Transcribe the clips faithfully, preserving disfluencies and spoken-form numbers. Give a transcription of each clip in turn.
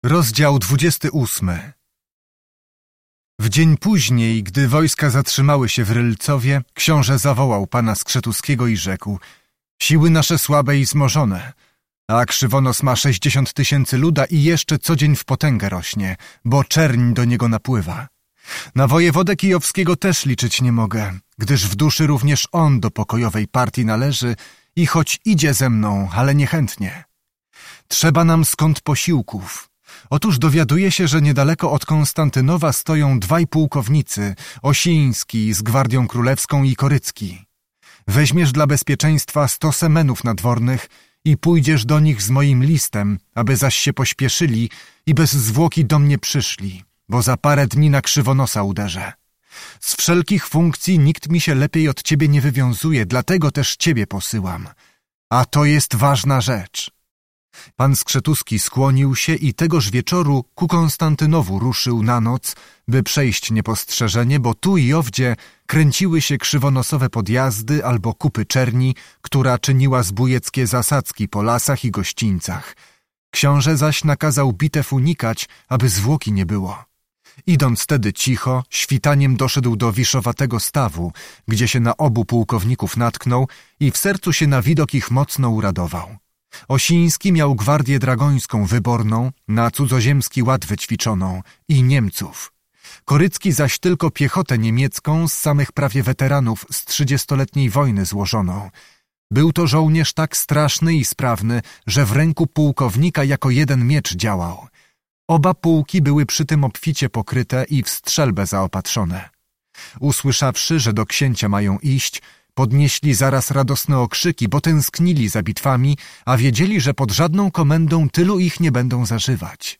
Rozdział dwudziesty ósmy. W dzień później, gdy wojska zatrzymały się w Rylcowie, książę zawołał pana Skrzetuskiego i rzekł: siły nasze słabe i zmożone, a Krzywonos ma sześćdziesiąt tysięcy luda i jeszcze co dzień w potęgę rośnie, bo czerń do niego napływa. Na wojewodę kijowskiego też liczyć nie mogę, gdyż w duszy również on do pokojowej partii należy i choć idzie ze mną, ale niechętnie. Trzeba nam skąd posiłków. Otóż dowiaduje się, że niedaleko od Konstantynowa stoją dwaj pułkownicy, Osiński z Gwardią Królewską i Korycki. Weźmiesz dla bezpieczeństwa sto semenów nadwornych i pójdziesz do nich z moim listem, aby zaś się pośpieszyli i bez zwłoki do mnie przyszli, bo za parę dni na Krzywonosa uderzę. Z wszelkich funkcji nikt mi się lepiej od ciebie nie wywiązuje, dlatego też ciebie posyłam. A to jest ważna rzecz. Pan Skrzetuski skłonił się i tegoż wieczoru ku Konstantynowu ruszył na noc, by przejść niepostrzeżenie, bo tu i owdzie kręciły się krzywonosowe podjazdy albo kupy czerni, która czyniła zbójeckie zasadzki po lasach i gościńcach. Książę zaś nakazał bitew unikać, aby zwłoki nie było. Idąc tedy cicho, świtaniem doszedł do wiszowatego stawu, gdzie się na obu pułkowników natknął i w sercu się na widok ich mocno uradował. Osiński miał gwardię dragońską wyborną, na cudzoziemski ład wyćwiczoną i Niemców. Korycki zaś tylko piechotę niemiecką z samych prawie weteranów z trzydziestoletniej wojny złożoną. Był to żołnierz tak straszny i sprawny, że w ręku pułkownika jako jeden miecz działał. Oba pułki były przy tym obficie pokryte i w strzelbę zaopatrzone. Usłyszawszy, że do księcia mają iść, podnieśli zaraz radosne okrzyki, bo tęsknili za bitwami, a wiedzieli, że pod żadną komendą tylu ich nie będą zażywać.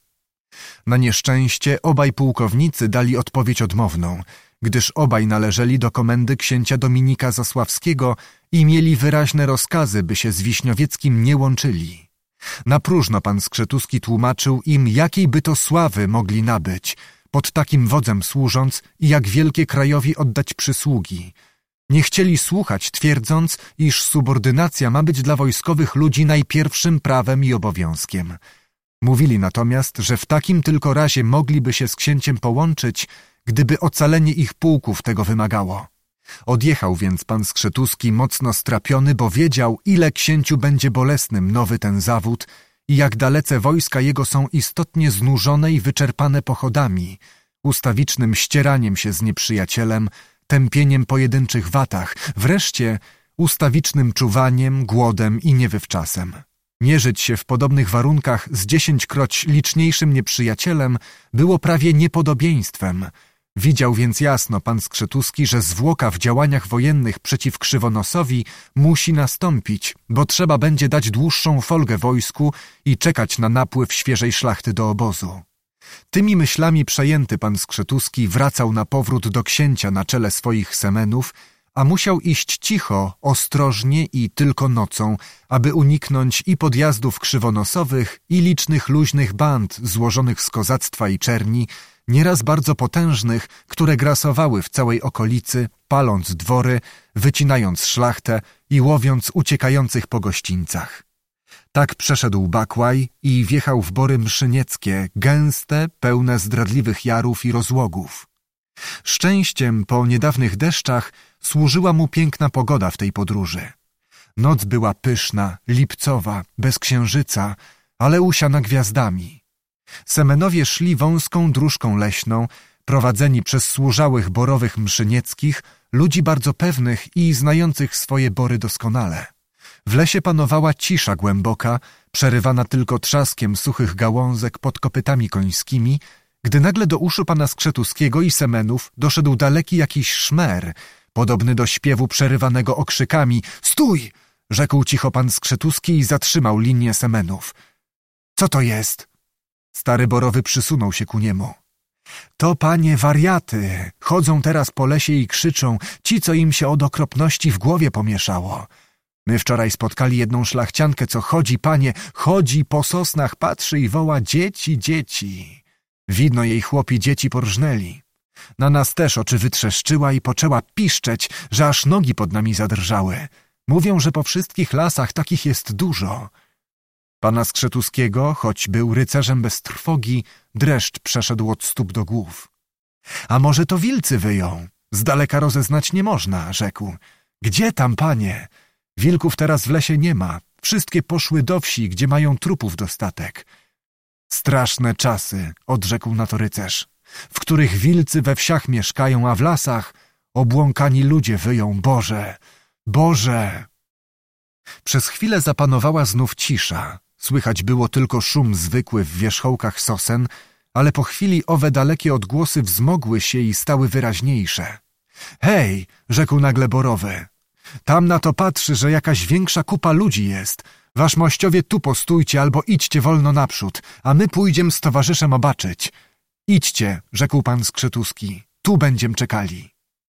Na nieszczęście obaj pułkownicy dali odpowiedź odmowną, gdyż obaj należeli do komendy księcia Dominika Zasławskiego i mieli wyraźne rozkazy, by się z Wiśniowieckim nie łączyli. Na próżno pan Skrzetuski tłumaczył im, jakiej by to sławy mogli nabyć, pod takim wodzem służąc i jak wielkie krajowi oddać przysługi. Nie chcieli słuchać, twierdząc, iż subordynacja ma być dla wojskowych ludzi najpierwszym prawem i obowiązkiem. Mówili natomiast, że w takim tylko razie mogliby się z księciem połączyć, gdyby ocalenie ich pułków tego wymagało. Odjechał więc pan Skrzetuski mocno strapiony, bo wiedział, ile księciu będzie bolesnym nowy ten zawód i jak dalece wojska jego są istotnie znużone i wyczerpane pochodami, ustawicznym ścieraniem się z nieprzyjacielem, tępieniem pojedynczych watach, wreszcie ustawicznym czuwaniem, głodem i niewywczasem. Mierzyć się w podobnych warunkach z dziesięćkroć liczniejszym nieprzyjacielem było prawie niepodobieństwem. Widział więc jasno pan Skrzetuski, że zwłoka w działaniach wojennych przeciw Krzywonosowi musi nastąpić, bo trzeba będzie dać dłuższą folgę wojsku i czekać na napływ świeżej szlachty do obozu. Tymi myślami przejęty pan Skrzetuski wracał na powrót do księcia na czele swoich semenów, a musiał iść cicho, ostrożnie i tylko nocą, aby uniknąć i podjazdów krzywonosowych, i licznych luźnych band złożonych z kozactwa i czerni, nieraz bardzo potężnych, które grasowały w całej okolicy, paląc dwory, wycinając szlachtę i łowiąc uciekających po gościńcach. Tak przeszedł Bakłaj i wjechał w bory mszynieckie, gęste, pełne zdradliwych jarów i rozłogów. Szczęściem po niedawnych deszczach służyła mu piękna pogoda w tej podróży. Noc była pyszna, lipcowa, bez księżyca, ale usiana gwiazdami. Semenowie szli wąską dróżką leśną, prowadzeni przez służałych borowych mszynieckich, ludzi bardzo pewnych i znających swoje bory doskonale. W lesie panowała cisza głęboka, przerywana tylko trzaskiem suchych gałązek pod kopytami końskimi, gdy nagle do uszu pana Skrzetuskiego i semenów doszedł daleki jakiś szmer, podobny do śpiewu przerywanego okrzykami. „Stój!” rzekł cicho pan Skrzetuski i zatrzymał linię semenów. „Co to jest?” Stary borowy przysunął się ku niemu. „To, panie, wariaty. Chodzą teraz po lesie i krzyczą, ci, co im się od okropności w głowie pomieszało. My wczoraj spotkali jedną szlachciankę, co chodzi, panie, chodzi po sosnach, patrzy i woła: dzieci, dzieci. Widno jej chłopi dzieci porżnęli. Na nas też oczy wytrzeszczyła i poczęła piszczeć, że aż nogi pod nami zadrżały. Mówią, że po wszystkich lasach takich jest dużo. Pana Skrzetuskiego, choć był rycerzem bez trwogi, dreszcz przeszedł od stóp do głów. A może to wilcy wyją? Z daleka rozeznać nie można, rzekł. Gdzie tam, panie? Wilków teraz w lesie nie ma. Wszystkie poszły do wsi, gdzie mają trupów dostatek. Straszne czasy, odrzekł na to rycerz, w których wilcy we wsiach mieszkają, a w lasach obłąkani ludzie wyją. Boże, Boże! Przez chwilę zapanowała znów cisza. Słychać było tylko szum zwykły w wierzchołkach sosen, ale po chwili owe dalekie odgłosy wzmogły się i stały wyraźniejsze. Hej, rzekł nagle Borowy, tam na to patrzy, że jakaś większa kupa ludzi jest. Wasz mościowie tu postójcie albo idźcie wolno naprzód, a my pójdziem z towarzyszem obaczyć. Idźcie, rzekł pan Skrzetuski, tu będziem czekali.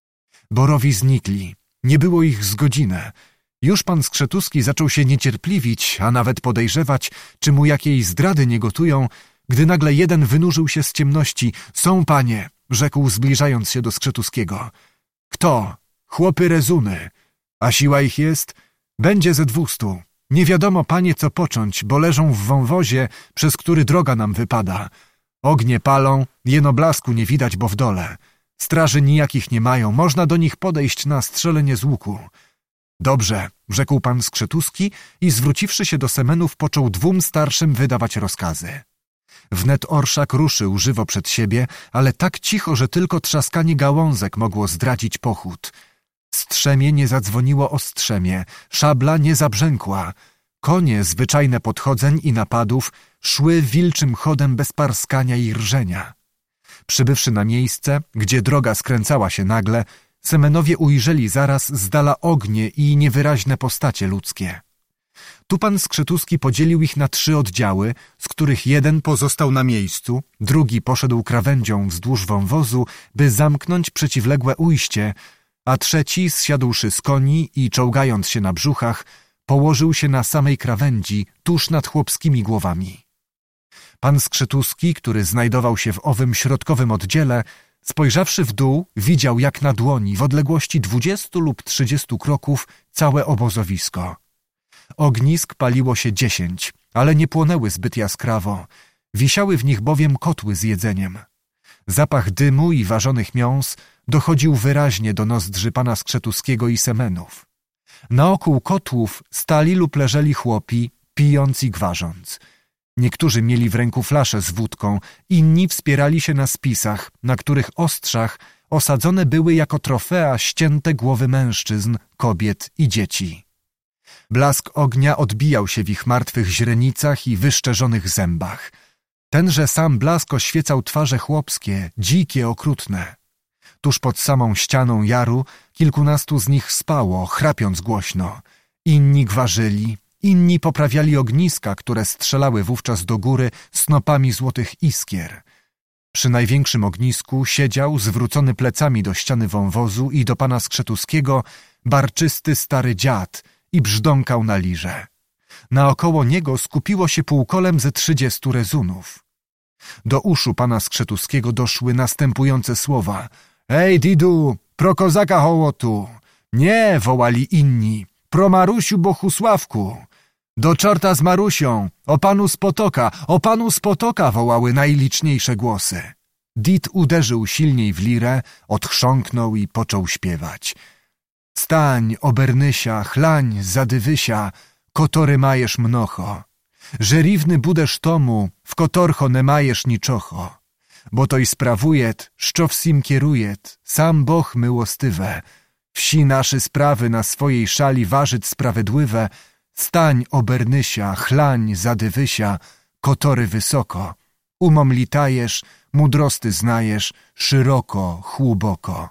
Borowi znikli, nie było ich z godzinę. Już pan Skrzetuski zaczął się niecierpliwić, a nawet podejrzewać, czy mu jakiej zdrady nie gotują, gdy nagle jeden wynurzył się z ciemności. Są, panie, rzekł zbliżając się do Skrzetuskiego. Kto? Chłopy Rezuny. A siła ich jest? Będzie ze dwustu. Nie wiadomo, panie, co począć, bo leżą w wąwozie, przez który droga nam wypada. Ognie palą, jeno blasku nie widać, bo w dole. Straży nijakich nie mają, można do nich podejść na strzelenie z łuku. Dobrze, rzekł pan Skrzetuski i zwróciwszy się do Semenów, począł dwóm starszym wydawać rozkazy. Wnet orszak ruszył żywo przed siebie, ale tak cicho, że tylko trzaskanie gałązek mogło zdradzić pochód. Strzemie nie zadzwoniło o strzemie, szabla nie zabrzękła. Konie, zwyczajne podchodzeń i napadów, szły wilczym chodem bez parskania i rżenia. Przybywszy na miejsce, gdzie droga skręcała się nagle, Semenowie ujrzeli zaraz z dala ognie i niewyraźne postacie ludzkie. Tu pan Skrzetuski podzielił ich na trzy oddziały, z których jeden pozostał na miejscu, drugi poszedł krawędzią wzdłuż wąwozu, by zamknąć przeciwległe ujście, a trzeci, zsiadłszy z koni i czołgając się na brzuchach, położył się na samej krawędzi, tuż nad chłopskimi głowami. Pan Skrzetuski, który znajdował się w owym środkowym oddziele, spojrzawszy w dół, widział jak na dłoni w odległości dwudziestu lub trzydziestu kroków całe obozowisko. Ognisk paliło się dziesięć, ale nie płonęły zbyt jaskrawo. Wisiały w nich bowiem kotły z jedzeniem. Zapach dymu i ważonych mięs dochodził wyraźnie do nozdrzy pana Skrzetuskiego i Semenów. Naokół kotłów stali lub leżeli chłopi, pijąc i gwarząc. Niektórzy mieli w ręku flasze z wódką, inni wspierali się na spisach, na których ostrzach osadzone były jako trofea ścięte głowy mężczyzn, kobiet i dzieci. Blask ognia odbijał się w ich martwych źrenicach i wyszczerzonych zębach. Tenże sam blask oświecał twarze chłopskie, dzikie, okrutne. Tuż pod samą ścianą jaru kilkunastu z nich spało, chrapiąc głośno. Inni gwarzyli, inni poprawiali ogniska, które strzelały wówczas do góry snopami złotych iskier. Przy największym ognisku siedział, zwrócony plecami do ściany wąwozu i do pana Skrzetuskiego, barczysty stary dziad i brzdąkał na lirze. Naokoło niego skupiło się półkolem ze trzydziestu rezunów. Do uszu pana Skrzetuskiego doszły następujące słowa. Ej, Didu, pro kozaka hołotu! Nie, wołali inni, pro Marusiu Bohusławku! Do czorta z Marusią! O panu z Potoka! O panu z Potoka! Wołały najliczniejsze głosy. Dit uderzył silniej w lirę, odchrząknął i począł śpiewać. Stań, obernysia, chlań, zadywysia, kotory majesz mnocho. Żeriwny budesz tomu, w kotorcho ne majesz niczocho. Bo toj sprawujet, szczo wsim kierujet, sam Boh myłostywe. Wsi naszy sprawy na swojej szali ważyć sprawiedliwe. Stań, obernysia, chlań, zadywysia, kotory wysoko. Umom litajesz, mudrosty znajesz, szyroko, chłuboko.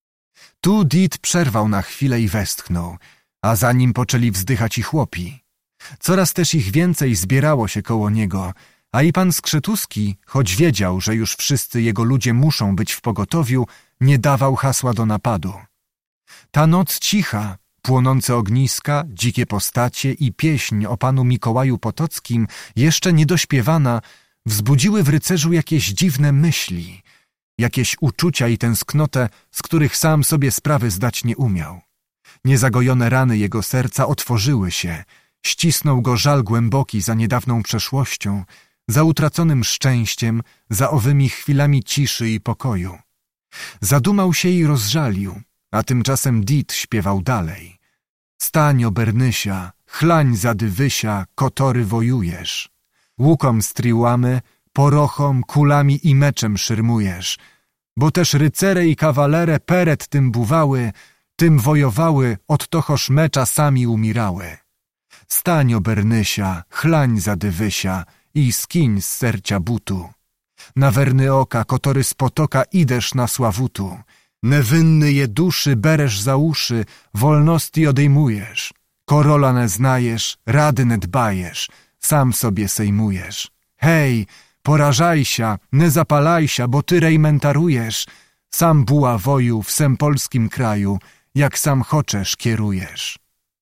Tu Dit przerwał na chwilę i westchnął, a za nim poczęli wzdychać i chłopi. Coraz też ich więcej zbierało się koło niego, a i pan Skrzetuski, choć wiedział, że już wszyscy jego ludzie muszą być w pogotowiu, nie dawał hasła do napadu. Ta noc cicha, płonące ogniska, dzikie postacie i pieśń o panu Mikołaju Potockim, jeszcze niedośpiewana, wzbudziły w rycerzu jakieś dziwne myśli, jakieś uczucia i tęsknotę, z których sam sobie sprawy zdać nie umiał. Niezagojone rany jego serca otworzyły się, Ścisnął go żal głęboki za niedawną przeszłością, za utraconym szczęściem, za owymi chwilami ciszy i pokoju. Zadumał się i rozżalił, a tymczasem Dit śpiewał dalej. Stań, Obernysia, chlań za dywysia, kotory wojujesz. Łukom striłamy, porochom, kulami i meczem szyrmujesz, bo też rycere i kawalere peret tym buwały, tym wojowały, od tochoż me czasami umirały. Stań, Obernysia, chlań za dywysia i skiń z sercia butu. Na werny oka, kotory z potoka idesz na sławutu. Nevynny je duszy beresz za uszy, wolności odejmujesz. Korola ne znajesz, rady ne dbajesz, sam sobie sejmujesz. Hej, porażajsia, ne zapalajsia, bo ty rejmentarujesz. Sam buła woju w sem polskim kraju, jak sam choczesz kierujesz.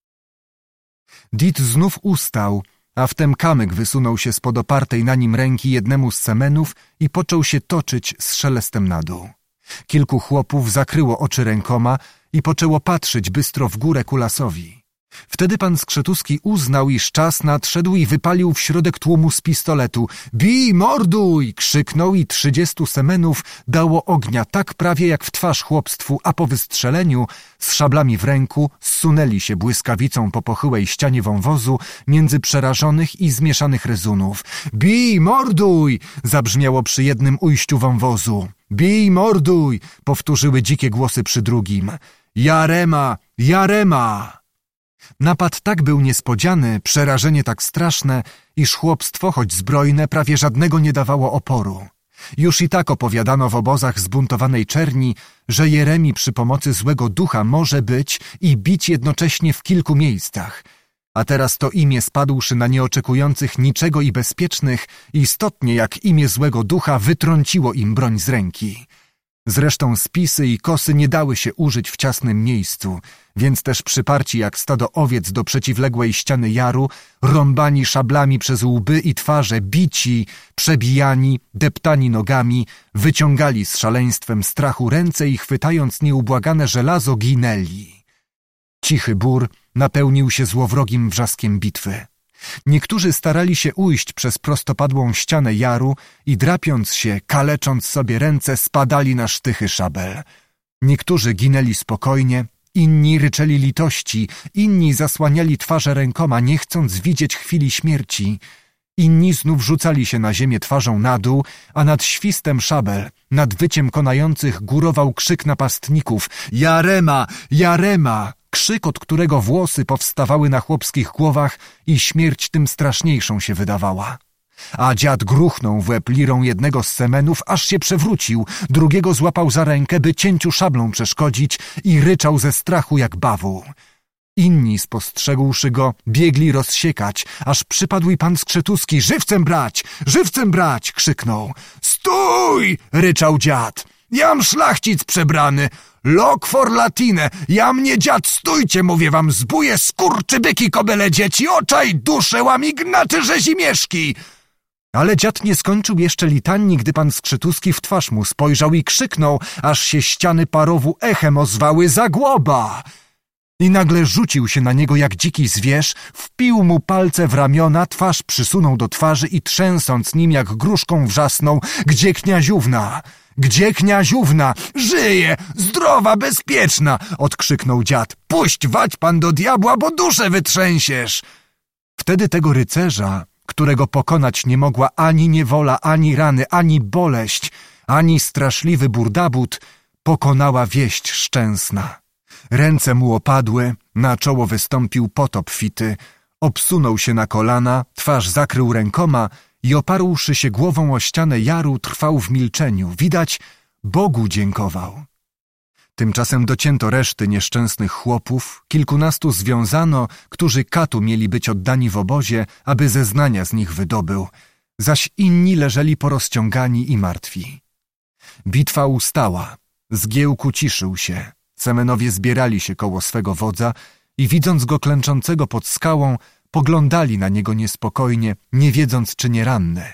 Dit znów ustał, a wtem kamyk wysunął się spod opartej na nim ręki jednemu z semenów i począł się toczyć z szelestem na dół. Kilku chłopów zakryło oczy rękoma i poczęło patrzeć bystro w górę ku lasowi. Wtedy pan Skrzetuski uznał, iż czas nadszedł i wypalił w środek tłumu z pistoletu. Bij, morduj! Krzyknął i trzydziestu semenów dało ognia tak prawie jak w twarz chłopstwu, a po wystrzeleniu z szablami w ręku zsunęli się błyskawicą po pochyłej ścianie wąwozu między przerażonych i zmieszanych ryzunów. Bij, morduj! Zabrzmiało przy jednym ujściu wąwozu. Bij, morduj! Powtórzyły dzikie głosy przy drugim. Jarema! Jarema! Napad tak był niespodziany, przerażenie tak straszne, iż chłopstwo, choć zbrojne, prawie żadnego nie dawało oporu. Już i tak opowiadano w obozach zbuntowanej czerni, że Jeremi przy pomocy złego ducha może być i bić jednocześnie w kilku miejscach. A teraz to imię spadłszy na nieoczekujących niczego i bezpiecznych, istotnie jak imię złego ducha wytrąciło im broń z ręki. Zresztą spisy i kosy nie dały się użyć w ciasnym miejscu, więc też przyparci jak stado owiec do przeciwległej ściany jaru, rąbani szablami przez łby i twarze, bici, przebijani, deptani nogami, wyciągali z szaleństwem strachu ręce i chwytając nieubłagane żelazo ginęli. Cichy bór napełnił się złowrogim wrzaskiem bitwy. Niektórzy starali się ujść przez prostopadłą ścianę jaru i drapiąc się, kalecząc sobie ręce, spadali na sztychy szabel. Niektórzy ginęli spokojnie, inni ryczeli litości, inni zasłaniali twarze rękoma, nie chcąc widzieć chwili śmierci. Inni znów rzucali się na ziemię twarzą na dół, a nad świstem szabel, nad wyciem konających górował krzyk napastników. Jarema! Jarema! Krzyk, od którego włosy powstawały na chłopskich głowach i śmierć tym straszniejszą się wydawała. A dziad gruchnął w łeb lirą jednego z semenów, aż się przewrócił, drugiego złapał za rękę, by cięciu szablą przeszkodzić i ryczał ze strachu jak bawu. Inni, spostrzegłszy go, biegli rozsiekać, aż przypadł i pan Skrzetuski. Żywcem brać! Żywcem brać! Krzyknął. Stój! Ryczał dziad. Jam szlachcic przebrany. Lok for latine, ja mnie dziad, stójcie, mówię wam, zbóje, skurczybyki, kobyle dzieci, oczaj, dusze, łamignaty, rzezimieszki. Ale dziad nie skończył jeszcze litanii, gdy pan Skrzetuski w twarz mu spojrzał i krzyknął, aż się ściany parowu echem ozwały. Zagłoba! I nagle rzucił się na niego jak dziki zwierz, wpił mu palce w ramiona, twarz przysunął do twarzy i trzęsąc nim jak gruszką wrzasnął. Gdzie kniaziówna? Gdzie kniaziówna? Żyje! Zdrowa, bezpieczna! Odkrzyknął dziad. Puść wać pan do diabła, bo duszę wytrzęsiesz! Wtedy tego rycerza, którego pokonać nie mogła ani niewola, ani rany, ani boleść, ani straszliwy burdabut, pokonała wieść szczęsna. Ręce mu opadły, na czoło wystąpił pot obfity, obsunął się na kolana, twarz zakrył rękoma i oparłszy się głową o ścianę jaru, trwał w milczeniu. Widać, Bogu dziękował. Tymczasem docięto reszty nieszczęsnych chłopów, kilkunastu związano, którzy katu mieli być oddani w obozie, aby zeznania z nich wydobył, zaś inni leżeli porozciągani i martwi. Bitwa ustała, zgiełk uciszył się, semenowie zbierali się koło swego wodza i widząc go klęczącego pod skałą, poglądali na niego niespokojnie, nie wiedząc, czy nie ranny.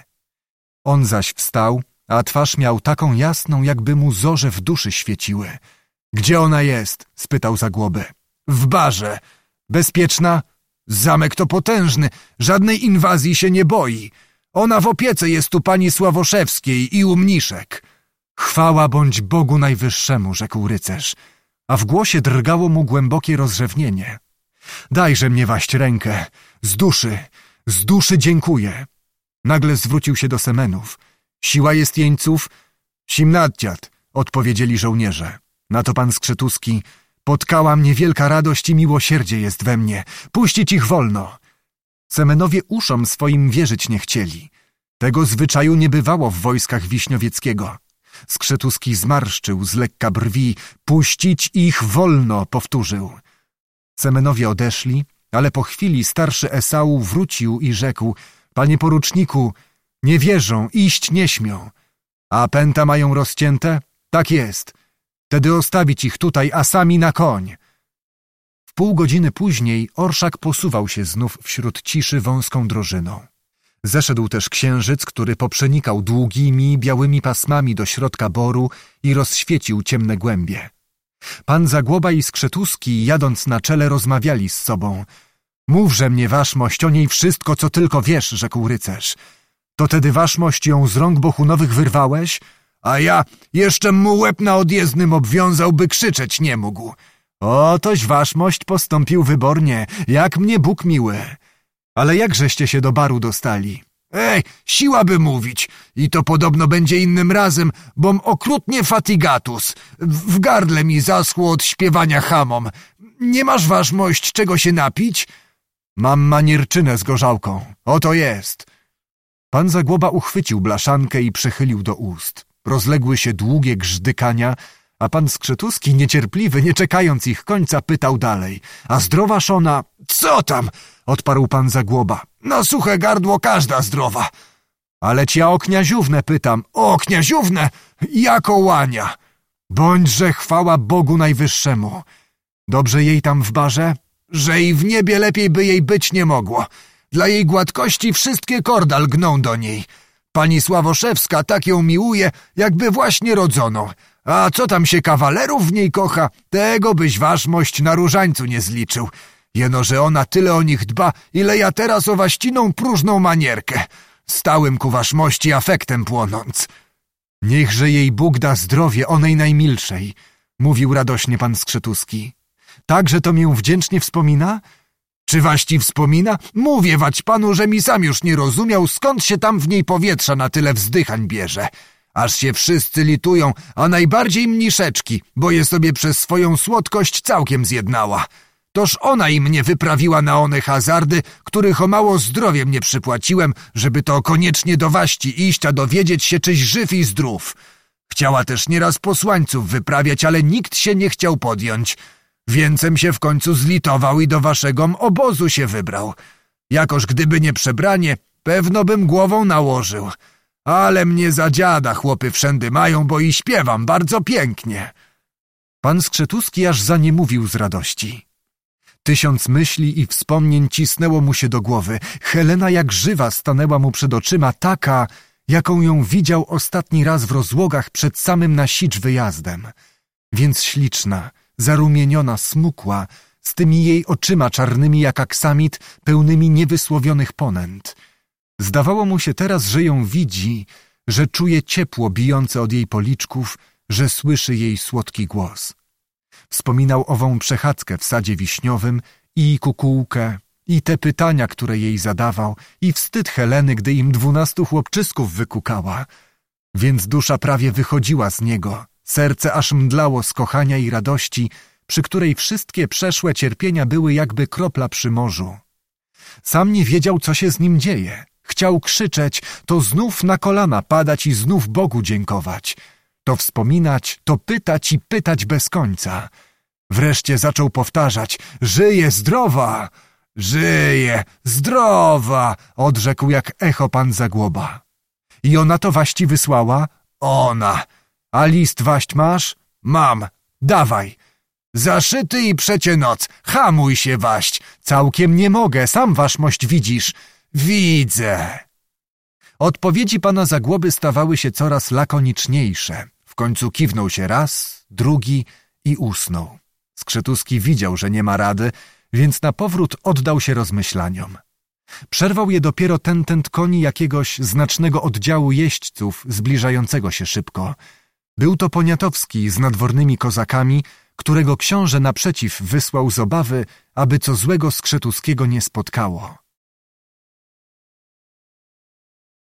On zaś wstał, a twarz miał taką jasną, jakby mu zorze w duszy świeciły. — Gdzie ona jest? — spytał Zagłoby. — W barze. — Bezpieczna? — Zamek to potężny, żadnej inwazji się nie boi. Ona w opiece jest u pani Sławoszewskiej i u mniszek. Chwała bądź Bogu Najwyższemu, rzekł rycerz, a w głosie drgało mu głębokie rozrzewnienie. Dajże mnie waść rękę, z duszy, z duszy dziękuję. Nagle zwrócił się do Semenów. Siła jest jeńców? Simnaddziad, odpowiedzieli żołnierze. Na to pan Skrzetuski: Potkała mnie wielka radość i miłosierdzie jest we mnie. Puścić ich wolno. Semenowie uszom swoim wierzyć nie chcieli. Tego zwyczaju nie bywało w wojskach Wiśniowieckiego. Skrzetuski zmarszczył z lekka brwi. Puścić ich wolno, powtórzył. Semenowie odeszli, ale po chwili starszy Esau wrócił i rzekł: Panie poruczniku, nie wierzą, iść nie śmią. A pęta mają rozcięte? Tak jest. Tedy ostawić ich tutaj, a sami na koń. W pół godziny później orszak posuwał się znów wśród ciszy wąską drożyną. Zeszedł też księżyc, który poprzenikał długimi, białymi pasmami do środka boru i rozświecił ciemne głębie. Pan Zagłoba i Skrzetuski, jadąc na czele, rozmawiali z sobą. Mówże mnie, waszmość, o niej wszystko, co tylko wiesz, rzekł rycerz. To tedy waszmość ją z rąk Bohunowych wyrwałeś? A ja jeszcze mu łeb na odjezdnym obwiązał, by krzyczeć nie mógł. Otoś waszmość postąpił wybornie, jak mnie Bóg miły. Ale jakżeście się do baru dostali? Ej, siła by mówić. I to podobno będzie innym razem, bom okrutnie fatigatus. W, w gardle mi zaschło od śpiewania hamom. Nie masz waszmość czego się napić? Mam manierczynę z gorzałką. Oto jest. Pan Zagłoba uchwycił blaszankę i przychylił do ust. Rozległy się długie grzdykania, a pan Skrzetuski, niecierpliwy, nie czekając ich końca, pytał dalej. A zdrowa szona? Co tam? Odparł pan Zagłoba. Na suche gardło każda zdrowa. Ale ci ja o kniaziównę pytam. O kniaziównę? Jako łania. Bądźże chwała Bogu Najwyższemu. Dobrze jej tam w barze? Że i w niebie lepiej by jej być nie mogło. Dla jej gładkości wszystkie korda lgną do niej. Pani Sławoszewska tak ją miłuje, jakby właśnie rodzoną. A co tam się kawalerów w niej kocha, tego byś waszmość na różańcu nie zliczył. Jeno, że ona tyle o nich dba, ile ja teraz o waściną próżną manierkę, stałym ku waszmości afektem płonąc. Niechże jej Bóg da zdrowie onej najmilszej, mówił radośnie pan Skrzetuski. Także to mię wdzięcznie wspomina? Czy waści wspomina? Mówię wać panu, że mi sam już nie rozumiał, skąd się tam w niej powietrza na tyle wzdychań bierze. Aż się wszyscy litują, a najbardziej mniszeczki, bo je sobie przez swoją słodkość całkiem zjednała. Toż ona i mnie wyprawiła na one hazardy, których o mało zdrowie mnie przypłaciłem, żeby to koniecznie do waści iść, a dowiedzieć się, czyś żyw i zdrów. Chciała też nieraz posłańców wyprawiać, ale nikt się nie chciał podjąć. Więcem się w końcu zlitował i do waszego obozu się wybrał. Jakoż gdyby nie przebranie, pewno bym głową nałożył. Ale mnie za dziada chłopy wszędy mają, bo i śpiewam bardzo pięknie. Pan Skrzetuski aż zaniemówił z radości. Tysiąc myśli i wspomnień cisnęło mu się do głowy. Helena jak żywa stanęła mu przed oczyma, taka, jaką ją widział ostatni raz w rozłogach przed samym na sicz wyjazdem. Więc śliczna, zarumieniona, smukła, z tymi jej oczyma czarnymi jak aksamit, pełnymi niewysłowionych ponęt. Zdawało mu się teraz, że ją widzi, że czuje ciepło bijące od jej policzków, że słyszy jej słodki głos. Wspominał ową przechadzkę w sadzie wiśniowym i kukułkę, i te pytania, które jej zadawał, i wstyd Heleny, gdy im dwunastu chłopczysków wykukała. Więc dusza prawie wychodziła z niego, serce aż mdlało z kochania i radości, przy której wszystkie przeszłe cierpienia były jakby kropla przy morzu. Sam nie wiedział, co się z nim dzieje. Chciał krzyczeć, to znów na kolana padać i znów Bogu dziękować. To wspominać, to pytać i pytać bez końca. Wreszcie zaczął powtarzać: żyje, zdrowa! Żyje, zdrowa! Odrzekł jak echo pan Zagłoba. I ona to waści wysłała? Ona. A list waść masz? Mam. Dawaj. Zaszyty i przecie noc. Hamuj się waść. Całkiem nie mogę, sam waszmość widzisz. Widzę. Odpowiedzi pana Zagłoby stawały się coraz lakoniczniejsze. W końcu kiwnął się raz, drugi i usnął. Skrzetuski widział, że nie ma rady, więc na powrót oddał się rozmyślaniom. Przerwał je dopiero ten tent koni jakiegoś znacznego oddziału jeźdźców zbliżającego się szybko. Był to Poniatowski z nadwornymi kozakami, którego książę naprzeciw wysłał z obawy, aby co złego Skrzetuskiego nie spotkało.